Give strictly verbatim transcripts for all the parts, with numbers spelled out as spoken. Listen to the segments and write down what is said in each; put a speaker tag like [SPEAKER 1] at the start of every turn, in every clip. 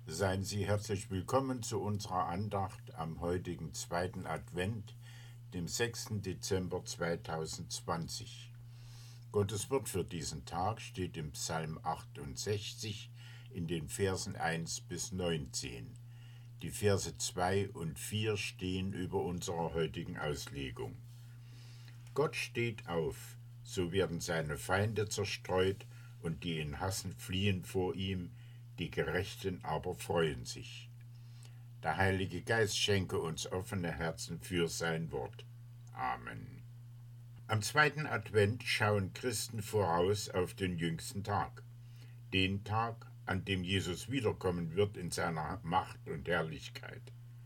[SPEAKER 1] Seien Sie herzlich willkommen zu unserer Andacht am heutigen zweiten Advent, dem sechsten Dezember zweitausendzwanzig. Gottes Wort für diesen Tag steht im Psalm achtundsechzig in den Versen eins bis neunzehn. Die Verse zwei und vier stehen über unserer heutigen Auslegung. Gott steht auf, so werden seine Feinde zerstreut und die ihn hassen fliehen vor ihm, die Gerechten aber freuen sich. Der Heilige Geist schenke uns offene Herzen für sein Wort. Amen. Am zweiten Advent schauen Christen voraus auf den jüngsten Tag, den Tag, an dem Jesus wiederkommen wird in seiner Macht und Herrlichkeit.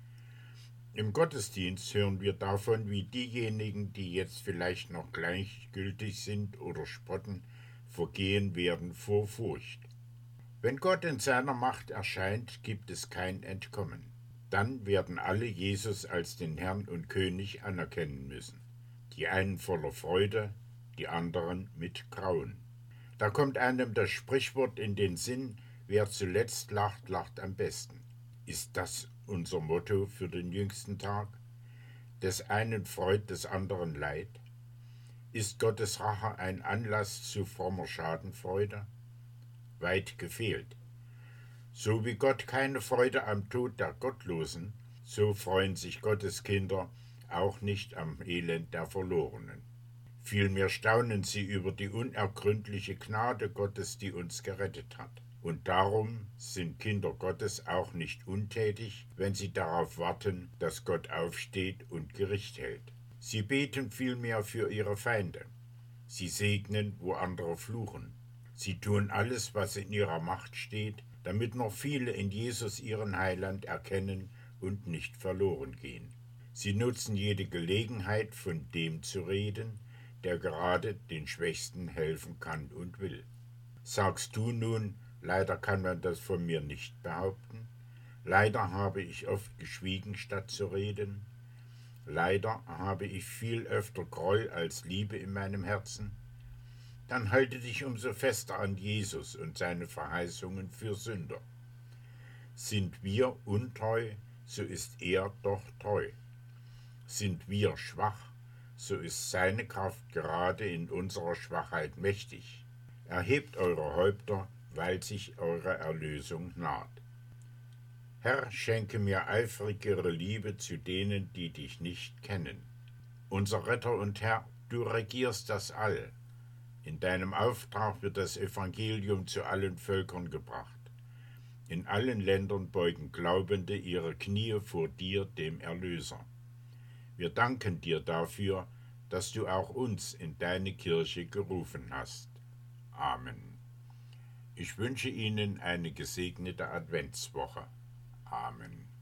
[SPEAKER 1] Im Gottesdienst hören wir davon, wie diejenigen, die jetzt vielleicht noch gleichgültig sind oder spotten, vergehen werden vor Furcht. Wenn Gott in seiner Macht erscheint, gibt es kein Entkommen. Dann werden alle Jesus als den Herrn und König anerkennen müssen. Die einen voller Freude, die anderen mit Grauen. Da kommt einem das Sprichwort in den Sinn: Wer zuletzt lacht, lacht am besten. Ist das unser Motto für den jüngsten Tag? Des einen Freud, des anderen Leid? Ist Gottes Rache ein Anlass zu frommer Schadenfreude? Weit gefehlt. So wie Gott keine Freude am Tod der Gottlosen, so freuen sich Gottes Kinder auch nicht am Elend der Verlorenen. Vielmehr staunen sie über die unergründliche Gnade Gottes, die uns gerettet hat. Und darum sind Kinder Gottes auch nicht untätig, wenn sie darauf warten, dass Gott aufsteht und Gericht hält. Sie beten vielmehr für ihre Feinde. Sie segnen, wo andere fluchen. Sie tun alles, was in ihrer Macht steht, damit noch viele in Jesus ihren Heiland erkennen und nicht verloren gehen. Sie nutzen jede Gelegenheit, von dem zu reden, der gerade den Schwächsten helfen kann und will. Sagst du nun, leider kann man das von mir nicht behaupten? Leider habe ich oft geschwiegen, statt zu reden? Leider habe ich viel öfter Groll als Liebe in meinem Herzen? Dann halte dich umso fester an Jesus und seine Verheißungen für Sünder. Sind wir untreu, so ist er doch treu. Sind wir schwach, so ist seine Kraft gerade in unserer Schwachheit mächtig. Erhebt eure Häupter, weil sich eure Erlösung naht. Herr, schenke mir eifrigere Liebe zu denen, die dich nicht kennen. Unser Retter und Herr, du regierst das All. In deinem Auftrag wird das Evangelium zu allen Völkern gebracht. In allen Ländern beugen Glaubende ihre Knie vor dir, dem Erlöser. Wir danken dir dafür, dass du auch uns in deine Kirche gerufen hast. Amen. Ich wünsche Ihnen eine gesegnete Adventswoche. Amen.